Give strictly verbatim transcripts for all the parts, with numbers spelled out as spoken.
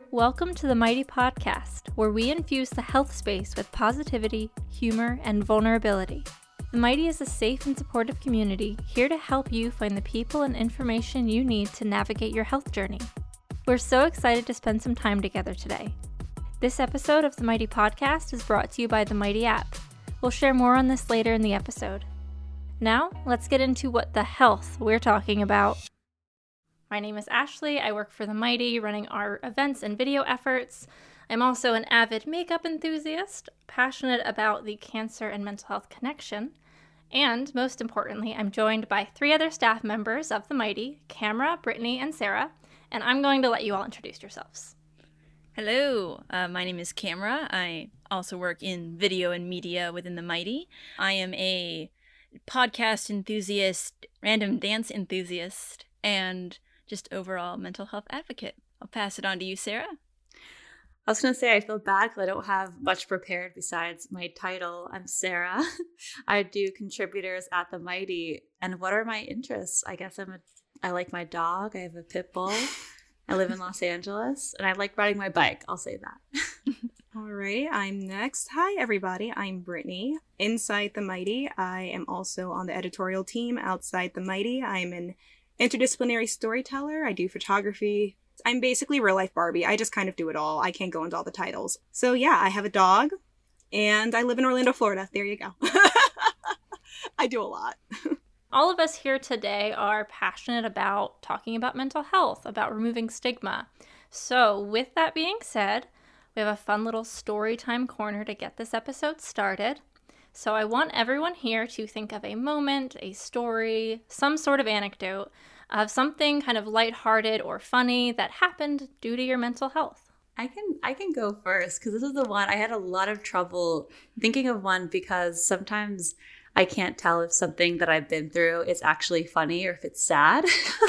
Welcome to the Mighty Podcast, where we infuse the health space with positivity, humor, and vulnerability. The Mighty is a safe and supportive community here to help you find the people and information you need to navigate your health journey. We're so excited to spend some time together today. This episode of the Mighty Podcast is brought to you by the Mighty app. We'll share more on this later in the episode. Now, let's get into what the health we're talking about. My name is Ashley. I work for the Mighty, running our events and video efforts. I'm also an avid makeup enthusiast, passionate about the cancer and mental health connection. And most importantly, I'm joined by three other staff members of the Mighty, Camera, Brittany, and Sarah, and I'm going to let you all introduce yourselves. Hello, uh, my name is Camera. I also work in video and media within the Mighty. I am a podcast enthusiast, random dance enthusiast, and just overall mental health advocate. I'll pass it on to you, Sarah. I was going to say, I feel bad because I don't have much prepared besides my title. I'm Sarah. I do contributors at the Mighty. And what are my interests? I guess I'm a, I like my dog. I have a pit bull. I live in Los Angeles. And I like riding my bike. I'll say that. All right, I'm next. Hi, everybody. I'm Brittany. Inside the Mighty, I am also on the editorial team. Outside the Mighty, I'm an interdisciplinary storyteller. I do photography. I'm basically real life Barbie. I just kind of do it all. I can't go into all the titles. So yeah, I have a dog and I live in Orlando, Florida. There you go. I do a lot. All of us here today are passionate about talking about mental health, about removing stigma. So with that being said, we have a fun little story time corner to get this episode started. So I want everyone here to think of a moment, a story, some sort of anecdote of something kind of lighthearted or funny that happened due to your mental health. I can I can go first because this is the one I had a lot of trouble thinking of one because sometimes I can't tell if something that I've been through is actually funny or if it's sad.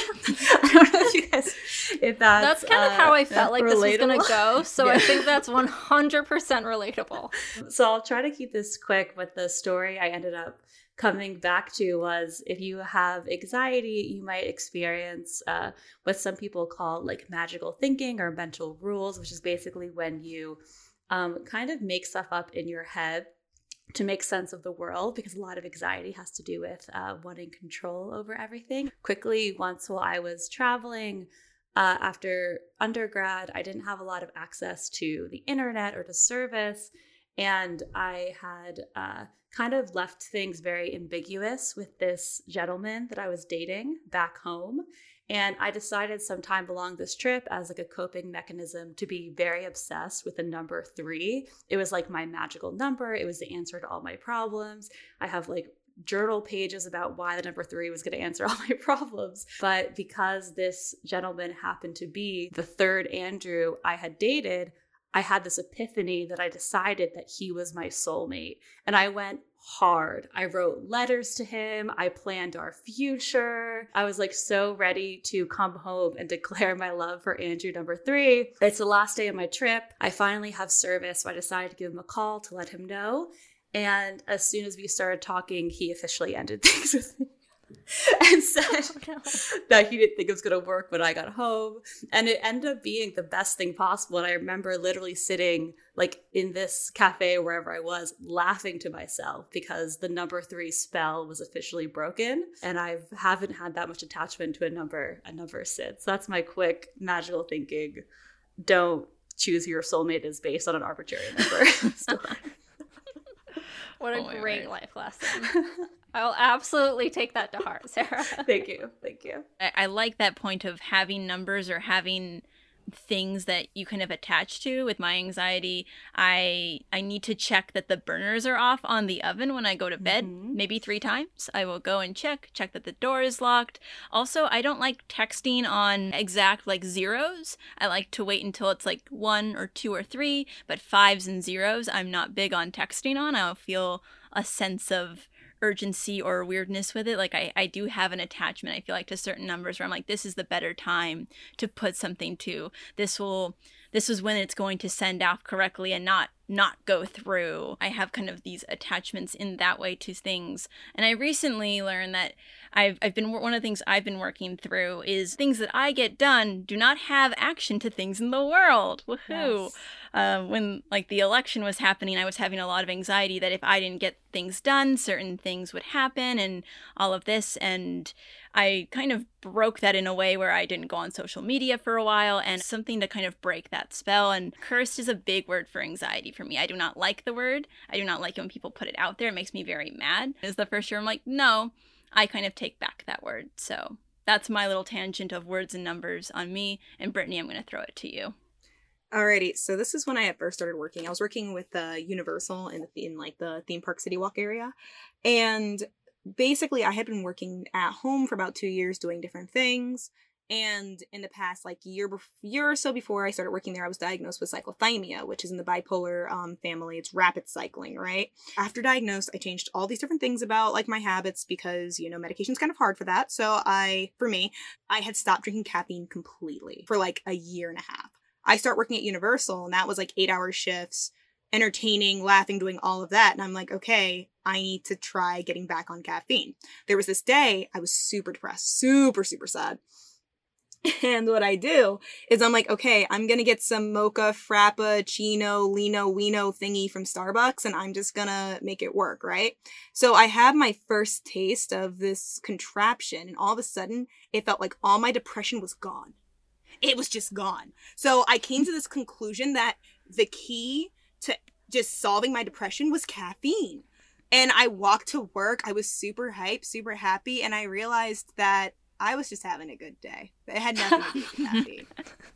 I don't know if you guys, if that's That's kind of uh, how I felt like relatable. This was going to go. So Yeah. I think that's one hundred percent relatable. So I'll try to keep this quick, but the story I ended up coming back to was if you have anxiety, you might experience uh, what some people call like magical thinking or mental rules, which is basically when you um, kind of make stuff up in your head to make sense of the world, because a lot of anxiety has to do with uh, wanting control over everything. Quickly, once while I was traveling uh, after undergrad, I didn't have a lot of access to the internet or to service. And I had uh, kind of left things very ambiguous with this gentleman that I was dating back home. And I decided sometime along this trip as like a coping mechanism to be very obsessed with the number three. It was like my magical number. It was the answer to all my problems. I have like journal pages about why the number three was going to answer all my problems. But because this gentleman happened to be the third Andrew I had dated, I had this epiphany that I decided that he was my soulmate. And I went hard. I wrote letters to him. I planned our future. I was like so ready to come home and declare my love for Andrew number three. It's the last day of my trip. I finally have service, so I decided to give him a call to let him know. And as soon as we started talking, he officially ended things with me. And said oh, no. that he didn't think it was going to work when I got home. And it ended up being the best thing possible. And I remember literally sitting like in this cafe or wherever I was, laughing to myself because the number three spell was officially broken. And I haven't had that much attachment to a number, a number since. So that's my quick magical thinking. Don't choose who your soulmate is based on an arbitrary number. What a oh, great right. life lesson. I will absolutely take that to heart, Sarah. Thank you. Thank you. I, I like that point of having numbers or having things that you kind of attach to. With my anxiety, I I need to check that the burners are off on the oven when I go to bed, Mm-hmm. maybe three times. I will go and check, check that the door is locked. Also, I don't like texting on exact like zeros. I like to wait until it's like one or two or three, but fives and zeros, I'm not big on texting on. I'll feel a sense of urgency or weirdness with it. Like I, I do have an attachment, I feel like, to certain numbers where I'm like, this is the better time to put something to. This will this is when it's going to send off correctly and not not go through. I have kind of these attachments in that way to things. And I recently learned that I've I've been one of the things I've been working through is things that I get done do not have action to things in the world. Woohoo. Yes. Uh, when like the election was happening, I was having a lot of anxiety that if I didn't get things done, certain things would happen and all of this. And I kind of broke that in a way where I didn't go on social media for a while, and something to kind of break that spell. And cursed is a big word for anxiety for me. I do not like the word. I do not like it when people put it out there. It makes me very mad. It was the first year I'm like, no, I kind of take back that word. So that's my little tangent of words and numbers on me. And Brittany, I'm going to throw it to you. Alrighty, so this is when I had first started working. I was working with uh, Universal in, the, in like the theme park City Walk area. And basically I had been working at home for about two years doing different things. And in the past like year, bef- year or so before I started working there, I was diagnosed with cyclothymia, which is in the bipolar um, family. It's rapid cycling, right? After diagnosed, I changed all these different things about like my habits because, you know, medication's kind of hard for that. So I, for me, I had stopped drinking caffeine completely for like a year and a half. I start working at Universal, and that was like eight hour shifts, entertaining, laughing, doing all of that. And I'm like, okay, I need to try getting back on caffeine. There was this day I was super depressed, super, super sad. And what I do is I'm like, okay, I'm going to get some mocha frappuccino lino wino thingy from Starbucks, and I'm just going to make it work, right? So I have my first taste of this contraption, and all of a sudden it felt like all my depression was gone. It was just gone. So I came to this conclusion that the key to just solving my depression was caffeine. And I walked to work. I was super hyped, super happy. And I realized that I was just having a good day. It had nothing to do with caffeine.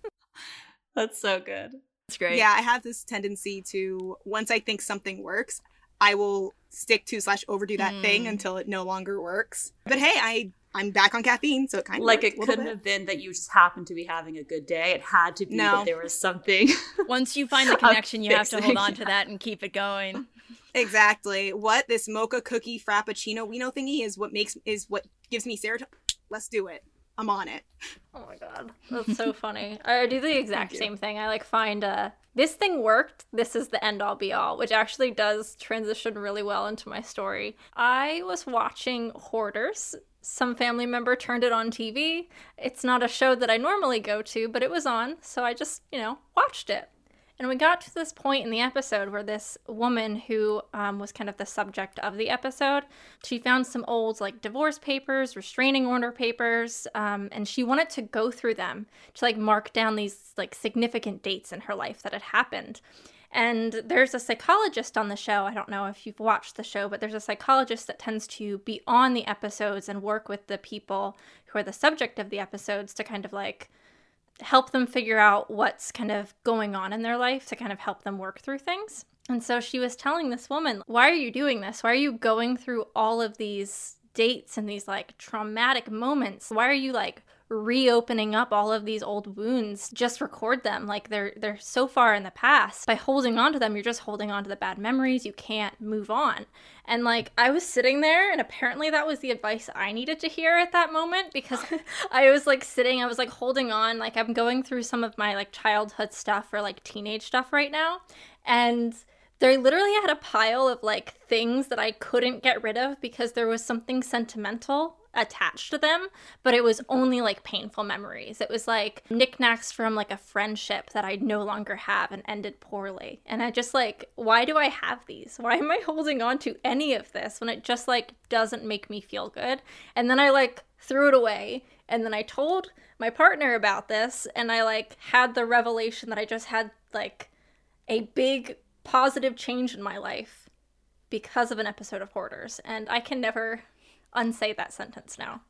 That's so good. That's great. Yeah, I have this tendency to, once I think something works, I will stick to slash overdo that mm. thing until it no longer works. But hey, I... I'm back on caffeine, so it kind of like it couldn't have been that you just happened to be having a good day. It had to be no. that there was something. Once you find the connection, you have to hold on to that and keep it going. Exactly. What this mocha cookie frappuccino wino thingy is what makes is what gives me serotonin. Let's do it. I'm on it. Oh my god, that's so funny. I do the exact same thing. I like find uh this thing worked. This is the end all be all, which actually does transition really well into my story. I was watching Hoarders. Some family member turned it on T V. It's not a show that I normally go to, but it was on, so I just, you know, watched it. And we got to this point in the episode where this woman who um, was kind of the subject of the episode, she found some old, like, divorce papers, restraining order papers, um, and she wanted to go through them to, like, mark down these, like, significant dates in her life that had happened. And there's a psychologist on the show. I don't know if you've watched the show, but there's a psychologist that tends to be on the episodes and work with the people who are the subject of the episodes to kind of like help them figure out what's kind of going on in their life to kind of help them work through things. And so she was telling this woman, why are you doing this? Why are you going through all of these dates and these like traumatic moments? Why are you like reopening up all of these old wounds? Just record them. Like they're they're so far in the past. By holding on to them, you're just holding on to the bad memories. You can't move on. And like I was sitting there, and apparently that was the advice I needed to hear at that moment, because I was like sitting, I was like holding on, like I'm going through some of my like childhood stuff or like teenage stuff right now. And they literally had a pile of like things that I couldn't get rid of because there was something sentimental attached to them, but it was only like painful memories. It was like knickknacks from like a friendship that I no longer have and ended poorly. And I just like, why do I have these? Why am I holding on to any of this when it just like doesn't make me feel good? And then I like threw it away. And then I told my partner about this, and I like had the revelation that I just had like a big positive change in my life because of an episode of Hoarders. And I can never unsay that sentence now.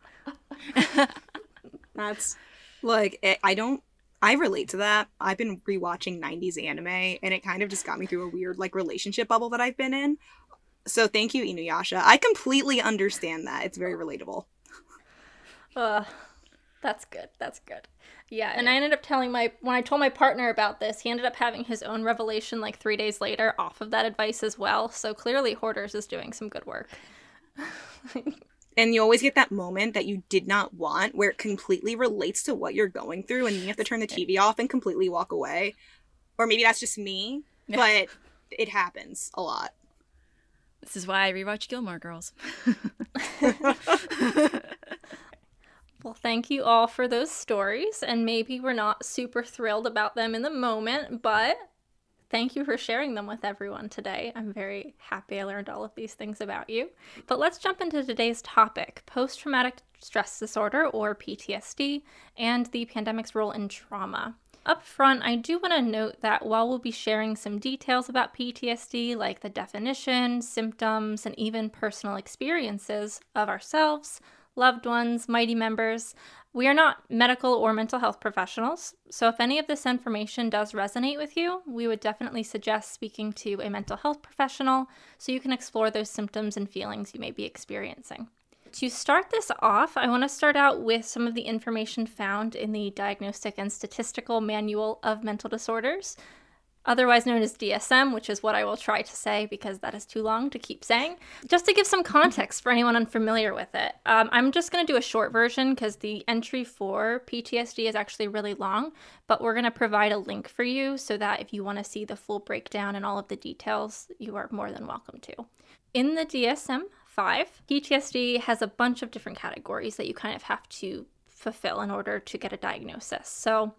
That's like it, I don't I relate to that. I've been rewatching nineties anime, and it kind of just got me through a weird like relationship bubble that I've been in. So thank you, Inuyasha. I completely understand that. It's very relatable. Uh that's good. That's good. Yeah, and I ended up telling my, when I told my partner about this, he ended up having his own revelation like three days later off of that advice as well. So clearly Hoarders is doing some good work. And you always get that moment that you did not want where it completely relates to what you're going through and you have to turn the T V off and completely walk away. Or maybe that's just me, yeah. But it happens a lot. This is why I rewatch Gilmore Girls. Well, thank you all for those stories, and maybe we're not super thrilled about them in the moment, but thank you for sharing them with everyone today. I'm very happy I learned all of these things about you. But let's jump into today's topic, post-traumatic stress disorder, or P T S D, and the pandemic's role in trauma. Up front, I do want to note that while we'll be sharing some details about P T S D, like the definition, symptoms, and even personal experiences of ourselves, loved ones, Mighty members, we are not medical or mental health professionals, so if any of this information does resonate with you, we would definitely suggest speaking to a mental health professional so you can explore those symptoms and feelings you may be experiencing. To start this off, I want to start out with some of the information found in the Diagnostic and Statistical Manual of Mental Disorders, otherwise known as D S M, which is what I will try to say because that is too long to keep saying. Just to give some context for anyone unfamiliar with it, um, I'm just going to do a short version because the entry for P T S D is actually really long, but we're going to provide a link for you so that if you want to see the full breakdown and all of the details, you are more than welcome to. In the D S M five, P T S D has a bunch of different categories that you kind of have to fulfill in order to get a diagnosis. So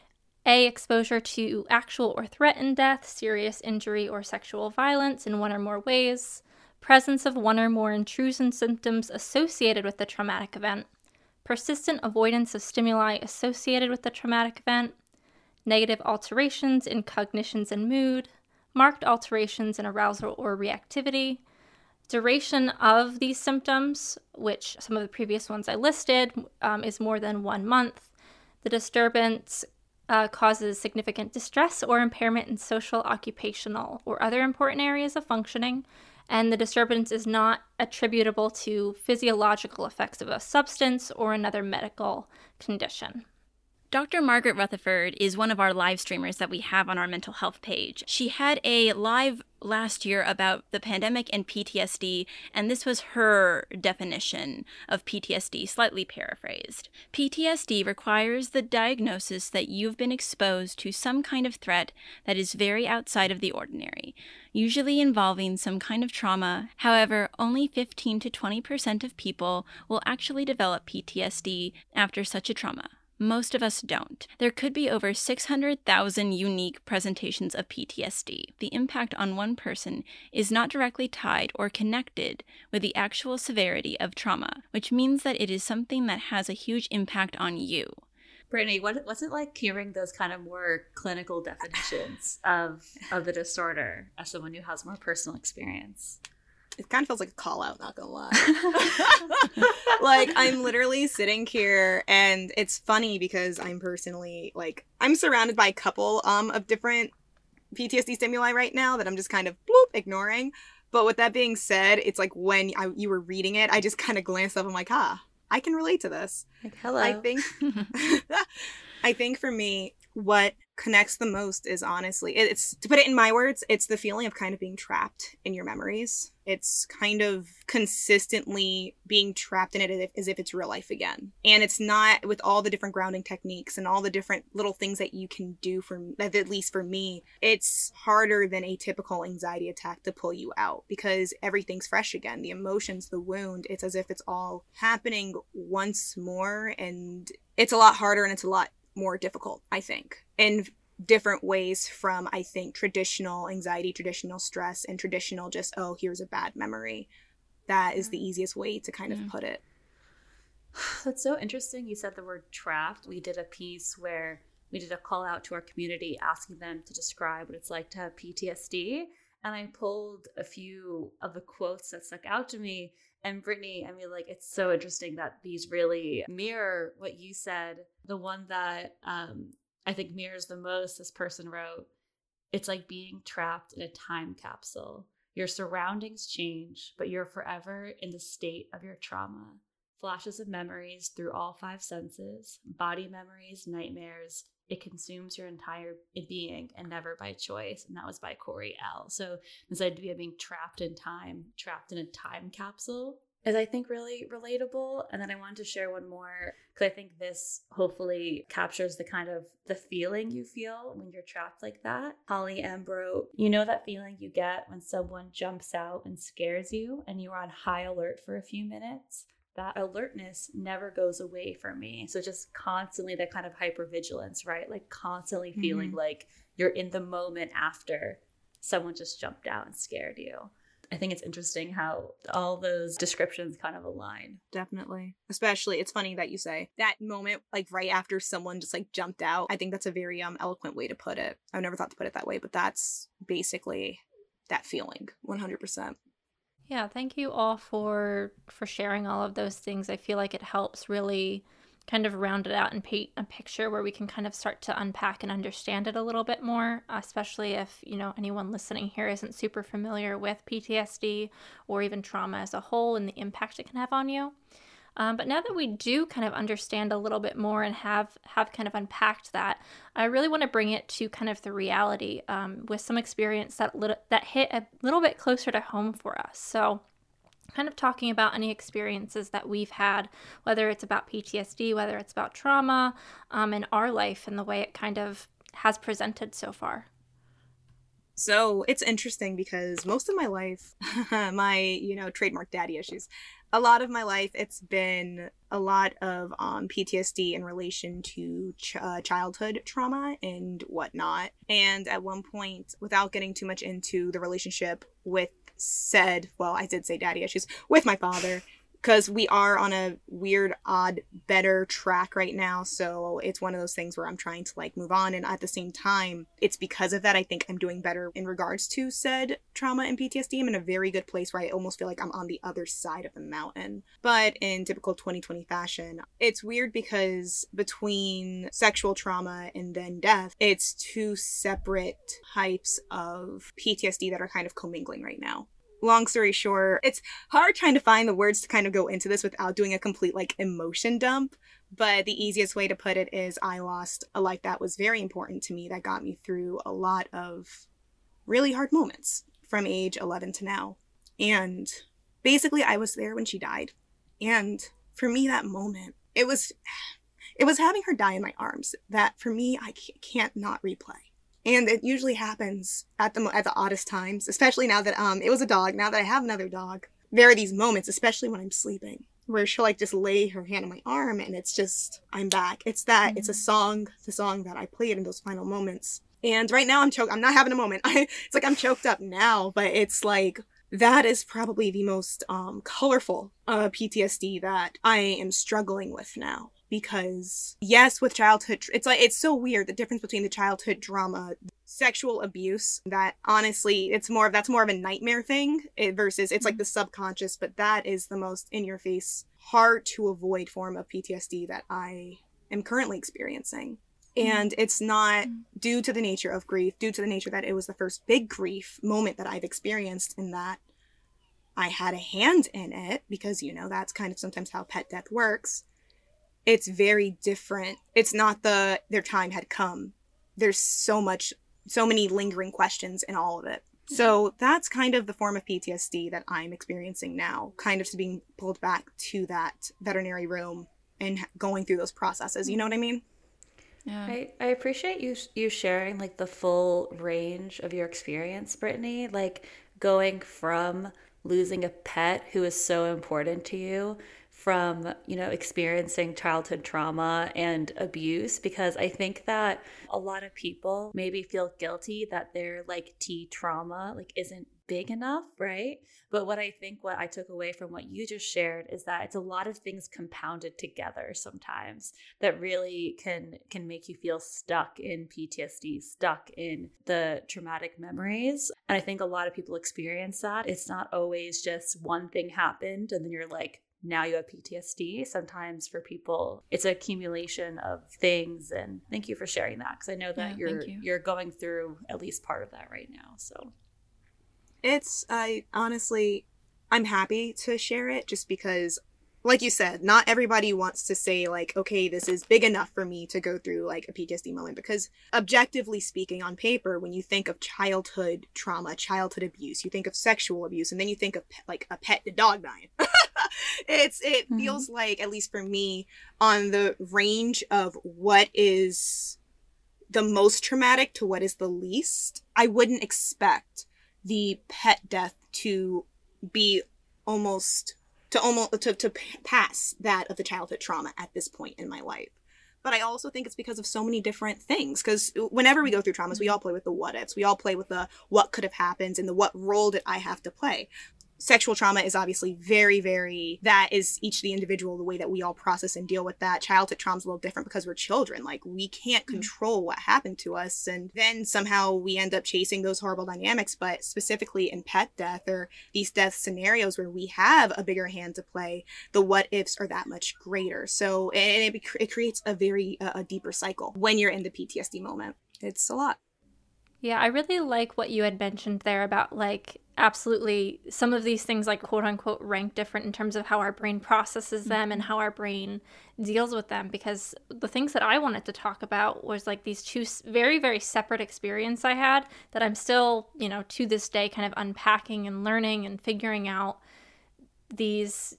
A, exposure to actual or threatened death, serious injury, or sexual violence in one or more ways, presence of one or more intrusion symptoms associated with the traumatic event, persistent avoidance of stimuli associated with the traumatic event, negative alterations in cognitions and mood, marked alterations in arousal or reactivity, duration of these symptoms, which some of the previous ones I listed um, is more than one month, the disturbance Uh, causes significant distress or impairment in social, occupational, or other important areas of functioning, and the disturbance is not attributable to physiological effects of a substance or another medical condition. Doctor Margaret Rutherford is one of our live streamers that we have on our mental health page. She had a live last year about the pandemic and P T S D, and this was her definition of P T S D, slightly paraphrased. P T S D requires the diagnosis that you've been exposed to some kind of threat that is very outside of the ordinary, usually involving some kind of trauma. However, only fifteen to twenty percent of people will actually develop P T S D after such a trauma. Most of us don't. There could be over six hundred thousand unique presentations of P T S D. The impact on one person is not directly tied or connected with the actual severity of trauma, which means that it is something that has a huge impact on you. Brittany, what, what's it like hearing those kind of more clinical definitions of, of the disorder as someone who has more personal experience? It kind of feels like a call out, not gonna lie. Like, I'm literally sitting here, and it's funny because I'm personally, like, I'm surrounded by a couple um of different P T S D stimuli right now that I'm just kind of, bloop, ignoring. But with that being said, it's like when I, you were reading it, I just kind of glanced up, I'm like, ah, I can relate to this. Like, hello. I think, I think for me, what connects the most is honestly, it's, to put it in my words, it's the feeling of kind of being trapped in your memories. It's kind of consistently being trapped in it as if, as if it's real life again. And it's not, with all the different grounding techniques and all the different little things that you can do, for at least for me, it's harder than a typical anxiety attack to pull you out because everything's fresh again. The emotions, the wound, it's as if it's all happening once more, and it's a lot harder and it's a lot more difficult, I think, in different ways from, I think, traditional anxiety, traditional stress, and traditional just, oh, here's a bad memory. That is the easiest way to kind yeah. of put it. That's so interesting. You said the word trapped. We did a piece where we did a call out to our community asking them to describe what it's like to have P T S D. And I pulled a few of the quotes that stuck out to me. And Brittany, I mean, like, it's so interesting that these really mirror what you said. The one that um, I think mirrors the most, this person wrote, it's like being trapped in a time capsule. Your surroundings change, but you're forever in the state of your trauma. Flashes of memories through all five senses, body memories, nightmares, it consumes your entire being and never by choice. And that was by Corey L. So this idea of being trapped in time, trapped in a time capsule, is I think really relatable. And then I wanted to share one more because I think this hopefully captures the kind of the feeling you feel when you're trapped like that. Holly M wrote, you know that feeling you get when someone jumps out and scares you and you're on high alert for a few minutes? That alertness never goes away from me. So just constantly that kind of hypervigilance, right? Like constantly feeling mm-hmm. like you're in the moment after someone just jumped out and scared you. I think it's interesting how all those descriptions kind of align. Definitely. Especially, it's funny that you say that moment, like right after someone just like jumped out. I think that's a very um eloquent way to put it. I've never thought to put it that way, but that's basically that feeling, one hundred percent. Yeah, thank you all for for sharing all of those things. I feel like it helps really kind of round it out and paint a picture where we can kind of start to unpack and understand it a little bit more, especially if, you know, anyone listening here isn't super familiar with P T S D or even trauma as a whole and the impact it can have on you. Um, but now that we do kind of understand a little bit more and have, have kind of unpacked that, I really want to bring it to kind of the reality um, with some experience that, little, that hit a little bit closer to home for us. So kind of talking about any experiences that we've had, whether it's about P T S D, whether it's about trauma um, in our life and the way it kind of has presented so far. So it's interesting because most of my life, my, you know, trademark daddy issues, a lot of my life, it's been a lot of um, P T S D in relation to ch- uh, childhood trauma and whatnot. And at one point, without getting too much into the relationship with said, well, I did say daddy issues, with my father, because we are on a weird, odd, better track right now. So it's one of those things where I'm trying to like move on. And at the same time, it's because of that, I think I'm doing better in regards to said trauma and P T S D. I'm in a very good place where I almost feel like I'm on the other side of the mountain. But in typical twenty twenty fashion, it's weird because between sexual trauma and then death, it's two separate types of P T S D that are kind of commingling right now. Long story short, it's hard trying to find the words to kind of go into this without doing a complete like emotion dump. But the easiest way to put it is I lost a life that was very important to me, that got me through a lot of really hard moments from age eleven to now. And basically I was there when she died. And for me, that moment, it was, it was having her die in my arms that for me, I can't not replay. And it usually happens at the at the oddest times, especially now that um it was a dog. Now that I have another dog, there are these moments, especially when I'm sleeping, where she'll like just lay her hand on my arm, and it's just I'm back. It's that mm-hmm. It's a song, the song that I played in those final moments. And right now I'm choked. I'm not having a moment. I, it's like I'm choked up now, but it's like that is probably the most um colorful uh P T S D that I am struggling with now. Because yes, with childhood, it's like, it's so weird, the difference between the childhood drama, sexual abuse, that honestly, it's more of, that's more of a nightmare thing versus it's like the subconscious, but that is the most in your face, hard to avoid form of P T S D that I am currently experiencing. And it's not due to the nature of grief, due to the nature that it was the first big grief moment that I've experienced, in that I had a hand in it, because, you know, that's kind of sometimes how pet death works. It's very different. It's not the their time had come. There's so much, so many lingering questions in all of it. So that's kind of the form of P T S D that I'm experiencing now, kind of being pulled back to that veterinary room and going through those processes. You know what I mean? Yeah. I, I appreciate you you sharing like the full range of your experience, Brittany. Like going from losing a pet who is so important to you, from, you know, experiencing childhood trauma and abuse, because I think that a lot of people maybe feel guilty that their like T trauma like isn't big enough, right? But what I think what I took away from what you just shared is that it's a lot of things compounded together sometimes that really can can make you feel stuck in P T S D, stuck in the traumatic memories. And I think a lot of people experience that. It's not always just one thing happened and then you're like, now you have P T S D. Sometimes for people, it's an accumulation of things. And thank you for sharing that, because I know that yeah, you're you. you're going through at least part of that right now. So it's, I honestly, I'm happy to share it just because like you said, not everybody wants to say, like, okay, this is big enough for me to go through, like, a P T S D moment. Because objectively speaking, on paper, when you think of childhood trauma, childhood abuse, you think of sexual abuse, and then you think of, like, a pet dog dying. it's It mm-hmm. feels like, at least for me, on the range of what is the most traumatic to what is the least, I wouldn't expect the pet death to be almost... to almost to, to pass that of the childhood trauma at this point in my life. But I also think it's because of so many different things. Because whenever we go through traumas, we all play with the what ifs. We all play with the what could have happened and the what role did I have to play. Sexual trauma is obviously very, very, that is each the individual, the way that we all process and deal with that. Childhood trauma is a little different because we're children. Like, we can't control what happened to us. And then somehow we end up chasing those horrible dynamics. But specifically in pet death or these death scenarios where we have a bigger hand to play, the what ifs are that much greater. So, and it, it creates a very, uh, a deeper cycle when you're in the P T S D moment. It's a lot. Yeah, I really like what you had mentioned there about, like, absolutely some of these things, like, quote unquote, rank different in terms of how our brain processes them mm-hmm. and how our brain deals with them. Because the things that I wanted to talk about was, like, these two very, very separate experiences I had that I'm still, you know, to this day kind of unpacking and learning and figuring out these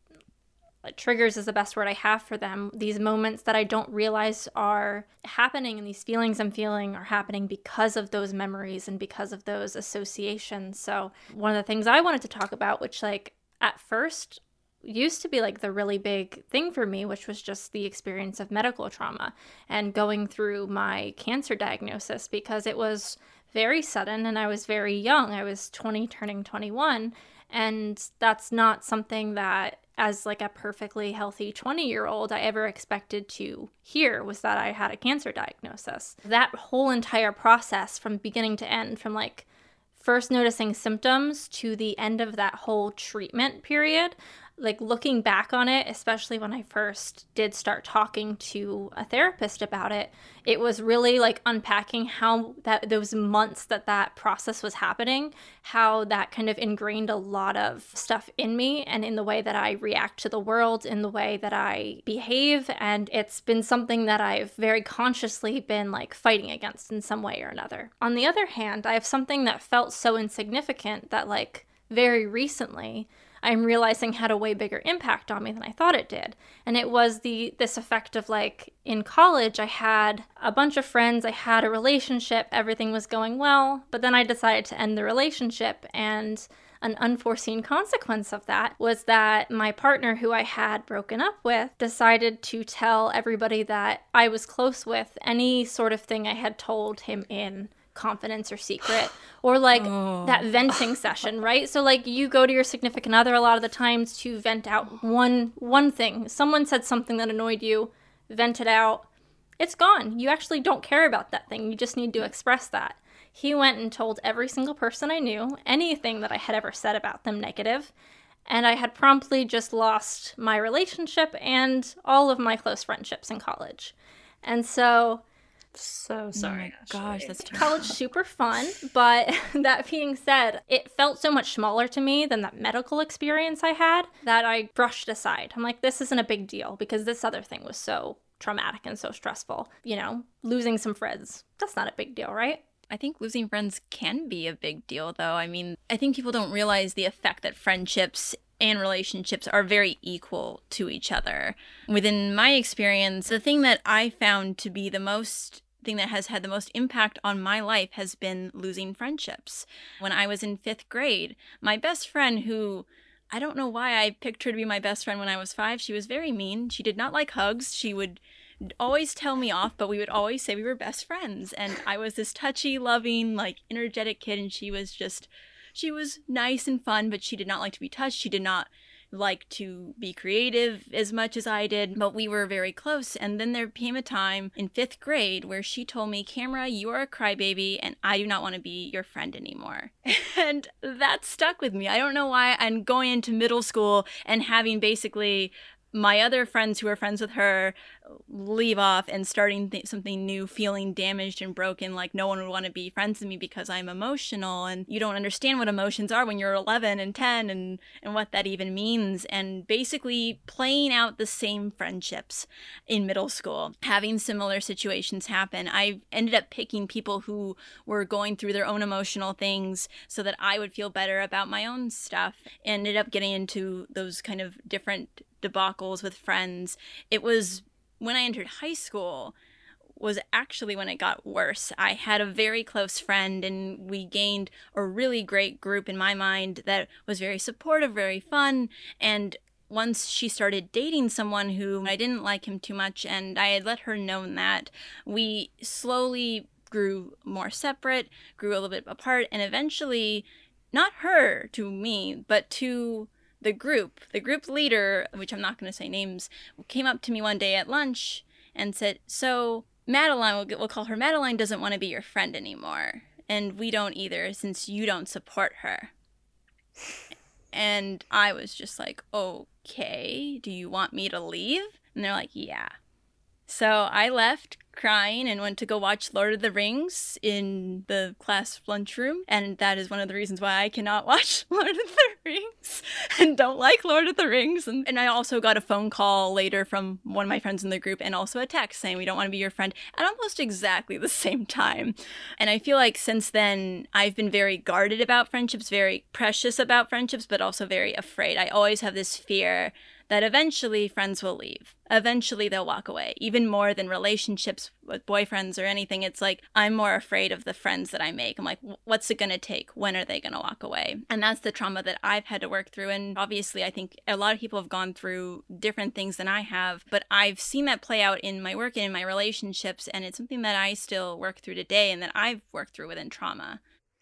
triggers is the best word I have for them. These moments that I don't realize are happening and these feelings I'm feeling are happening because of those memories and because of those associations. So one of the things I wanted to talk about, which, like, at first used to be, like, the really big thing for me, which was just the experience of medical trauma and going through my cancer diagnosis, because it was very sudden and I was very young. I was twenty turning twenty-one, and that's not something that, as, like, a perfectly healthy twenty-year-old, I ever expected to hear, was that I had a cancer diagnosis. That whole entire process from beginning to end, from, like, first noticing symptoms to the end of that whole treatment period, like, looking back on it, especially when I first did start talking to a therapist about it, it was really, like, unpacking how that those months that that process was happening, how that kind of ingrained a lot of stuff in me and in the way that I react to the world, in the way that I behave. And it's been something that I've very consciously been, like, fighting against in some way or another. On the other hand, I have something that felt so insignificant that, like, very recently I'm realizing had a way bigger impact on me than I thought it did. And it was the this effect of, like, in college, I had a bunch of friends, I had a relationship, everything was going well, but then I decided to end the relationship, and an unforeseen consequence of that was that my partner, who I had broken up with, decided to tell everybody that I was close with any sort of thing I had told him in confidence or secret, or, like, oh. that venting session, right? So, like, you go to your significant other a lot of the times to vent out one one thing. Someone said something that annoyed you, vent it out, it's gone. You actually don't care about that thing. You just need to express that. He went and told every single person I knew anything that I had ever said about them negative, and I had promptly just lost my relationship and all of my close friendships in college. And so So sorry. Oh my gosh, that's terrible. College super fun, but that being said, it felt so much smaller to me than that medical experience I had that I brushed aside. I'm like, this isn't a big deal because this other thing was so traumatic and so stressful. You know, losing some friends, that's not a big deal, right? I think losing friends can be a big deal, though. I mean, I think people don't realize the effect that friendships and relationships are very equal to each other. Within my experience, the thing that I found to be the most thing that has had the most impact on my life has been losing friendships. When I was in fifth grade, my best friend, who I don't know why I picked her to be my best friend when I was five, she was very mean. She did not like hugs. She would always tell me off, but we would always say we were best friends. And I was this touchy, loving, like, energetic kid, and she was just, she was nice and fun, but she did not like to be touched. She did not like to be creative as much as I did, but we were very close. And then there came a time in fifth grade where she told me, Camera, you are a crybaby and I do not want to be your friend anymore. And that stuck with me. I don't know why. I'm going into middle school and having basically my other friends who are friends with her leave off and starting th- something new, feeling damaged and broken, like no one would want to be friends with me because I'm emotional, and you don't understand what emotions are when you're eleven and ten and, and what that even means. And basically playing out the same friendships in middle school, having similar situations happen. I ended up picking people who were going through their own emotional things so that I would feel better about my own stuff, and ended up getting into those kind of different debacles with friends. It was when I entered high school was actually when it got worse. I had a very close friend, and we gained a really great group in my mind that was very supportive, very fun. And once she started dating someone who I didn't like him too much, and I had let her know that, we slowly grew more separate, grew a little bit apart, and eventually, not her to me, but to the group, the group leader, which I'm not going to say names, came up to me one day at lunch and said, so Madeline, we'll, we'll call her Madeline, doesn't want to be your friend anymore. And we don't either, since you don't support her. And I was just like, okay, do you want me to leave? And they're like, yeah. So I left crying and went to go watch Lord of the Rings in the class lunchroom. And that is one of the reasons why I cannot watch Lord of the Rings and don't like Lord of the Rings. And, and I also got a phone call later from one of my friends in the group, and also a text saying we don't want to be your friend at almost exactly the same time. And I feel like since then, I've been very guarded about friendships, very precious about friendships, but also very afraid. I always have this fear that eventually friends will leave. Eventually they'll walk away. Even more than relationships with boyfriends or anything, it's like I'm more afraid of the friends that I make. I'm like, what's it going to take? When are they going to walk away? And that's the trauma that I've had to work through. And obviously, I think a lot of people have gone through different things than I have, but I've seen that play out in my work and in my relationships. And it's something that I still work through today and that I've worked through within trauma.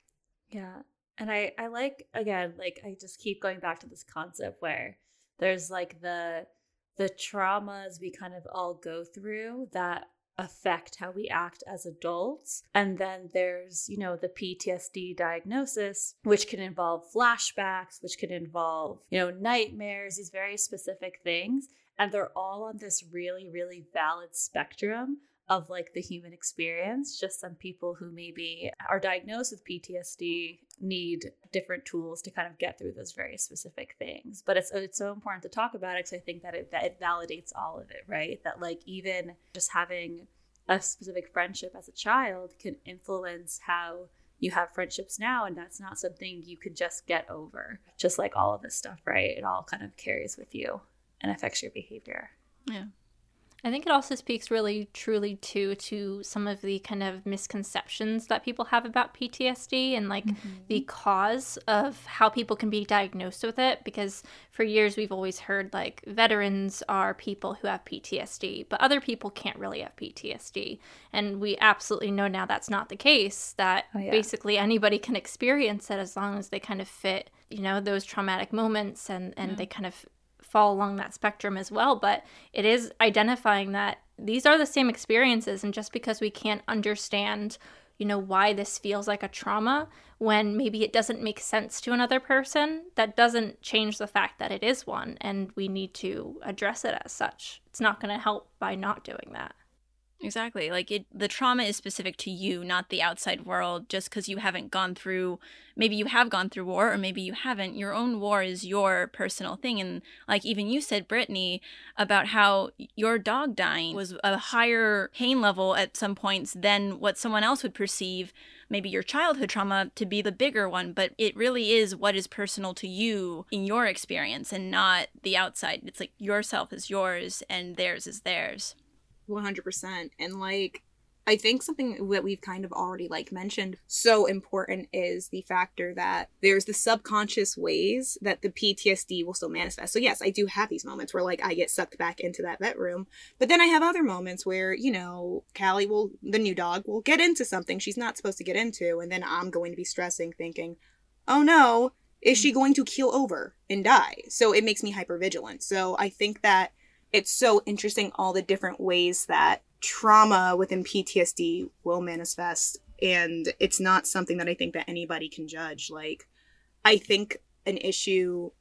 Yeah. And I, I like, again, like I just keep going back to this concept where there's like the the traumas we kind of all go through that affect how we act as adults. And then there's, you know, the P T S D diagnosis, which can involve flashbacks, which can involve, you know, nightmares, these very specific things. And they're all on this really, really valid spectrum of like the human experience. Just some people who maybe are diagnosed with P T S D need different tools to kind of get through those very specific things. But it's it's so important to talk about it because I think that it, that it validates all of it, right? That like even just having a specific friendship as a child can influence how you have friendships now, and that's not something you could just get over. Just like all of this stuff, right? It all kind of carries with you and affects your behavior. Yeah. I think it also speaks really truly too to some of the kind of misconceptions that people have about P T S D and like mm-hmm. the cause of how people can be diagnosed with it, because for years we've always heard like veterans are people who have P T S D, but other people can't really have P T S D. And we absolutely know now that's not the case, that oh, yeah. basically anybody can experience it as long as they kind of fit, you know, those traumatic moments and, and yeah. they kind of fall along that spectrum as well. But it is identifying that these are the same experiences, and just because we can't understand, you know, why this feels like a trauma when maybe it doesn't make sense to another person, that doesn't change the fact that it is one, and we need to address it as such. It's not going to help by not doing that. Exactly. Like it, the trauma is specific to you, not the outside world. Just because you haven't gone through, maybe you have gone through war or maybe you haven't, your own war is your personal thing. And like even you said, Brittany, about how your dog dying was a higher pain level at some points than what someone else would perceive, maybe your childhood trauma, to be the bigger one. But it really is what is personal to you in your experience and not the outside. It's like yourself is yours and theirs is theirs. one hundred percent. And like, I think something that we've kind of already like mentioned so important is the factor that there's the subconscious ways that the P T S D will still manifest. So yes, I do have these moments where like I get sucked back into that vet room, but then I have other moments where, you know, Callie will, the new dog will get into something she's not supposed to get into. And then I'm going to be stressing, thinking, oh no, is she going to keel over and die? So it makes me hypervigilant. So I think that it's so interesting all the different ways that trauma within P T S D will manifest. And it's not something that I think that anybody can judge. Like, I think an issue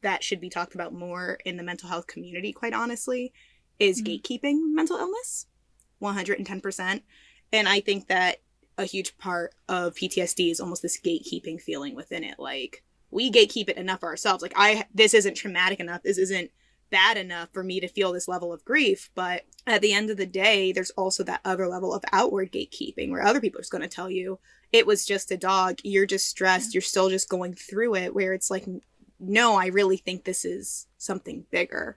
that should be talked about more in the mental health community, quite honestly, is mm-hmm. gatekeeping mental illness, one hundred ten percent. And I think that a huge part of P T S D is almost this gatekeeping feeling within it. Like, we gatekeep it enough ourselves. Like, I, this isn't traumatic enough. This isn't bad enough for me to feel this level of grief. But at the end of the day, there's also that other level of outward gatekeeping where other people are just going to tell you, it was just a dog. You're just stressed. Yeah. You're still just going through it, where it's like, no, I really think this is something bigger.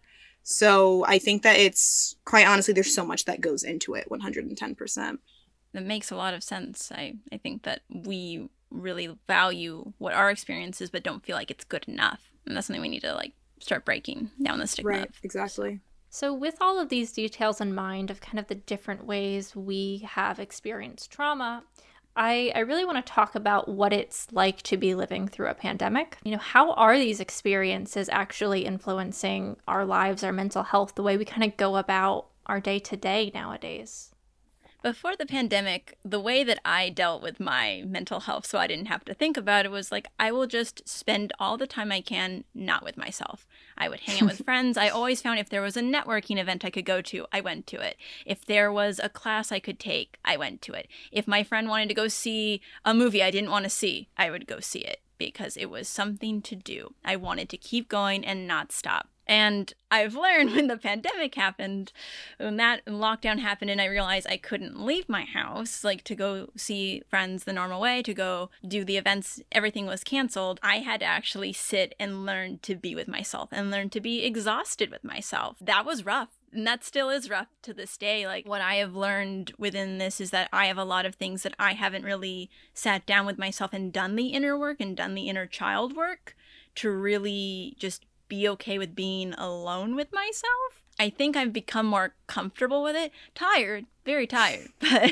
So I think that it's, quite honestly, there's so much that goes into it, one hundred ten percent. That makes a lot of sense. I, I think that we really value what our experience is, but don't feel like it's good enough. And that's something we need to like start breaking down the stigma. Right, of. exactly. So with all of these details in mind of kind of the different ways we have experienced trauma, I, I really want to talk about what it's like to be living through a pandemic. You know, how are these experiences actually influencing our lives, our mental health, the way we kind of go about our day-to-day nowadays? Before the pandemic, the way that I dealt with my mental health so I didn't have to think about it was like, I will just spend all the time I can not with myself. I would hang out with friends. I always found if there was a networking event I could go to, I went to it. If there was a class I could take, I went to it. If my friend wanted to go see a movie I didn't want to see, I would go see it because it was something to do. I wanted to keep going and not stop. And I've learned when the pandemic happened, when that lockdown happened and I realized I couldn't leave my house, like to go see friends the normal way, to go do the events, everything was canceled. I had to actually sit and learn to be with myself and learn to be exhausted with myself. That was rough. And that still is rough to this day. Like, what I have learned within this is that I have a lot of things that I haven't really sat down with myself and done the inner work and done the inner child work to really just be okay with being alone with myself. I think I've become more comfortable with it. Tired, very tired, but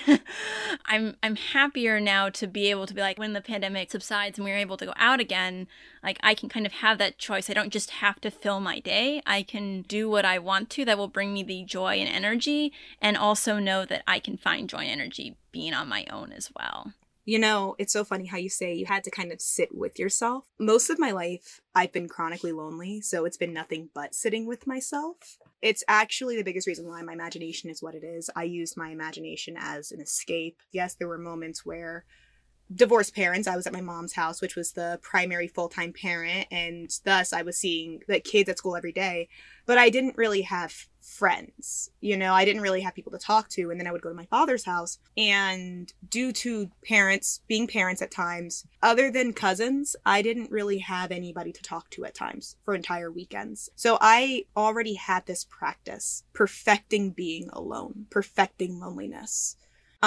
I'm I'm happier now to be able to be like, when the pandemic subsides and we're able to go out again, like I can kind of have that choice. I don't just have to fill my day. I can do what I want to that will bring me the joy and energy, and also know that I can find joy and energy being on my own as well. You know, it's so funny how you say you had to kind of sit with yourself. Most of my life, I've been chronically lonely, so it's been nothing but sitting with myself. It's actually the biggest reason why my imagination is what it is. I used my imagination as an escape. Yes, there were moments where divorced parents, I was at my mom's house, which was the primary full-time parent, and thus I was seeing the kids at school every day, but I didn't really have friends. You know, I didn't really have people to talk to. And then I would go to my father's house, and due to parents being parents at times, other than cousins, I didn't really have anybody to talk to at times for entire weekends. So I already had this practice, perfecting being alone, perfecting loneliness.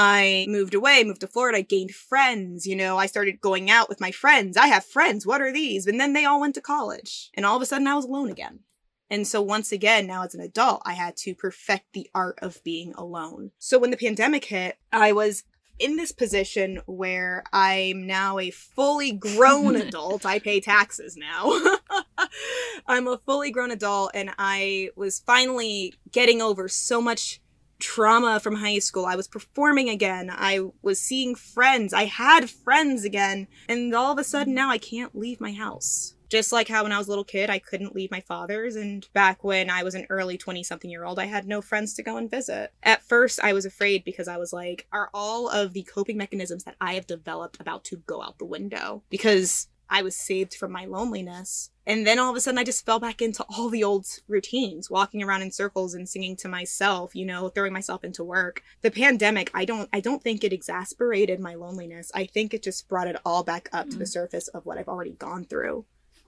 I moved away, moved to Florida, gained friends, you know, I started going out with my friends. I have friends, what are these? And then they all went to college, and all of a sudden I was alone again. And so once again, now as an adult, I had to perfect the art of being alone. So when the pandemic hit, I was in this position where I'm now a fully grown adult. I pay taxes now. I'm a fully grown adult, and I was finally getting over so much trauma from high school. I was performing again. I was seeing friends. I had friends again. And all of a sudden now I can't leave my house. Just like how when I was a little kid, I couldn't leave my father's. And back when I was an early twenty-something year old, I had no friends to go and visit. At first, I was afraid because I was like, are all of the coping mechanisms that I have developed about to go out the window? Because I was saved from my loneliness. And then all of a sudden I just fell back into all the old routines, walking around in circles and singing to myself, you know, throwing myself into work. The pandemic, I don't I don't think it exacerbated my loneliness. I think it just brought it all back up mm-hmm. to the surface of what I've already gone through.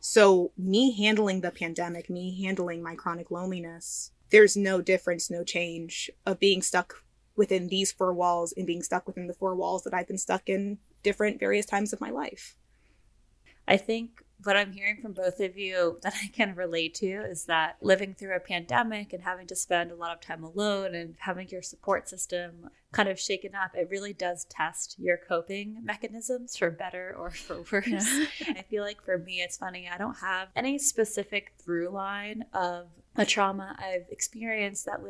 So me handling the pandemic, me handling my chronic loneliness, there's no difference, no change of being stuck within these four walls and being stuck within the four walls that I've been stuck in different various times of my life. I think what I'm hearing from both of you that I can relate to is that living through a pandemic and having to spend a lot of time alone and having your support system kind of shaken up, it really does test your coping mechanisms for better or for worse. Yeah. I feel like for me, it's funny, I don't have any specific through line of a trauma I've experienced that would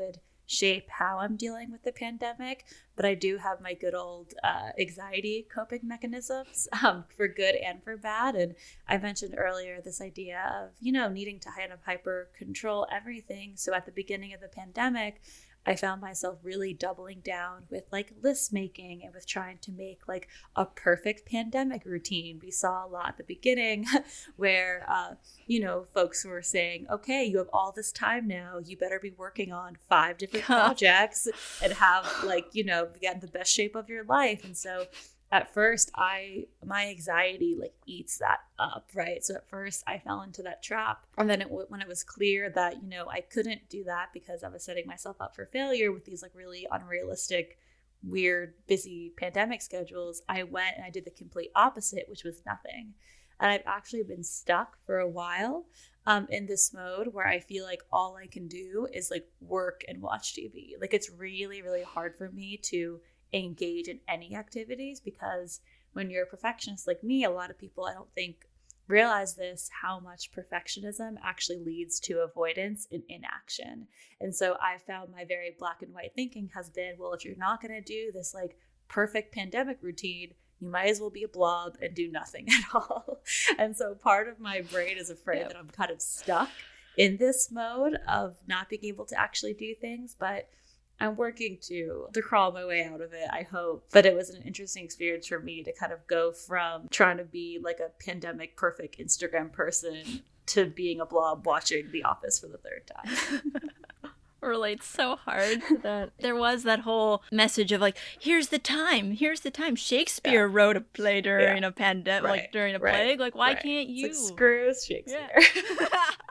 shape how I'm dealing with the pandemic, but I do have my good old uh, anxiety coping mechanisms um, for good and for bad. And I mentioned earlier this idea of, you know, needing to kind of hyper control everything. So at the beginning of the pandemic, I found myself really doubling down with like list making and with trying to make like a perfect pandemic routine. We saw a lot at the beginning where, uh, you know, folks were saying, okay, you have all this time now. You better be working on five different projects and have like, you know, get the best shape of your life. And so at first I, my anxiety like eats that up, right? So at first I fell into that trap. And then it, when it was clear that, you know, I couldn't do that because I was setting myself up for failure with these like really unrealistic, weird, busy pandemic schedules, I went and I did the complete opposite, which was nothing. And I've actually been stuck for a while um, in this mode where I feel like all I can do is like work and watch T V. Like it's really, really hard for me to engage in any activities because when you're a perfectionist like me, a lot of people I don't think realize this, how much perfectionism actually leads to avoidance and inaction. And so I found my very black and white thinking has been, well, if you're not going to do this like perfect pandemic routine, you might as well be a blob and do nothing at all. And so part of my brain is afraid yep. that I'm kind of stuck in this mode of not being able to actually do things, but I'm working to to crawl my way out of it, I hope. But it was an interesting experience for me to kind of go from trying to be like a pandemic perfect Instagram person to being a blob watching The Office for the third time. Relates so hard to that. There was that whole message of like, here's the time, here's the time. Shakespeare yeah. wrote a play during yeah. a pandemic, right. like during a right. plague. Like, why right. can't you? It's like, screw Shakespeare. Yeah.